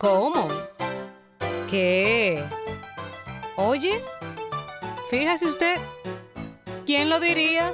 ¿Cómo? ¿Qué? Oye, fíjese usted, ¿quién lo diría?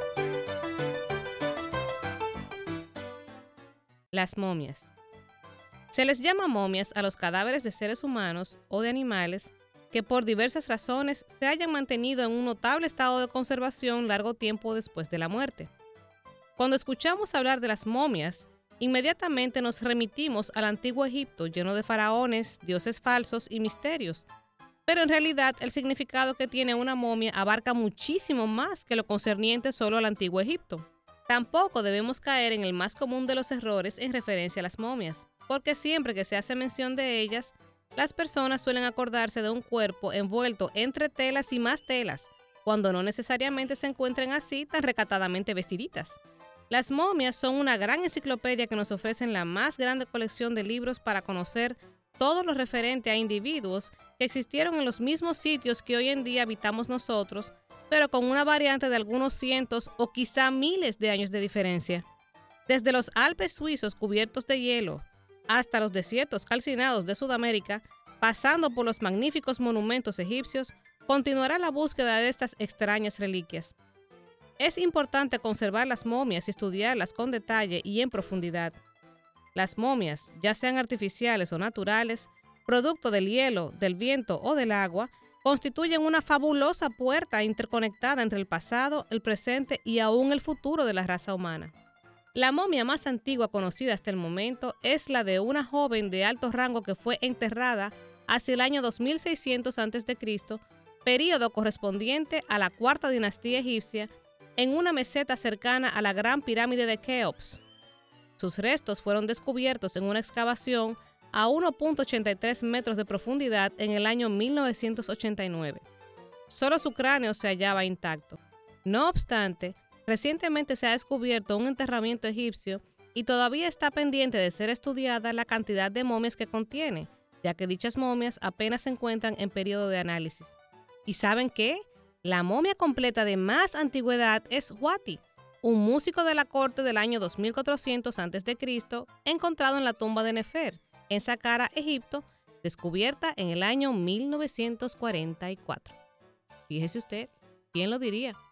Las momias. Se les llama momias a los cadáveres de seres humanos o de animales que por diversas razones se hayan mantenido en un notable estado de conservación largo tiempo después de la muerte. Cuando escuchamos hablar de las momias, inmediatamente nos remitimos al antiguo Egipto lleno de faraones, dioses falsos y misterios. Pero en realidad el significado que tiene una momia abarca muchísimo más que lo concerniente solo al antiguo Egipto. Tampoco debemos caer en el más común de los errores en referencia a las momias, porque siempre que se hace mención de ellas, las personas suelen acordarse de un cuerpo envuelto entre telas y más telas, cuando no necesariamente se encuentren así tan recatadamente vestiditas. Las momias son una gran enciclopedia que nos ofrecen la más grande colección de libros para conocer todo lo referente a individuos que existieron en los mismos sitios que hoy en día habitamos nosotros, pero con una variante de algunos cientos o quizá miles de años de diferencia. Desde los Alpes suizos cubiertos de hielo hasta los desiertos calcinados de Sudamérica, pasando por los magníficos monumentos egipcios, continuará la búsqueda de estas extrañas reliquias. Es importante conservar las momias y estudiarlas con detalle y en profundidad. Las momias, ya sean artificiales o naturales, producto del hielo, del viento o del agua, constituyen una fabulosa puerta interconectada entre el pasado, el presente y aún el futuro de la raza humana. La momia más antigua conocida hasta el momento es la de una joven de alto rango que fue enterrada hacia el año 2600 a.C., período correspondiente a la cuarta dinastía egipcia, en una meseta cercana a la Gran Pirámide de Keops. Sus restos fueron descubiertos en una excavación a 1.83 metros de profundidad en el año 1989. Solo su cráneo se hallaba intacto. No obstante, recientemente se ha descubierto un enterramiento egipcio y todavía está pendiente de ser estudiada la cantidad de momias que contiene, ya que dichas momias apenas se encuentran en periodo de análisis. ¿Y saben qué? La momia completa de más antigüedad es Huati, un músico de la corte del año 2400 a.C., encontrado en la tumba de Nefer, en Saqqara, Egipto, descubierta en el año 1944. Fíjese usted, ¿quién lo diría?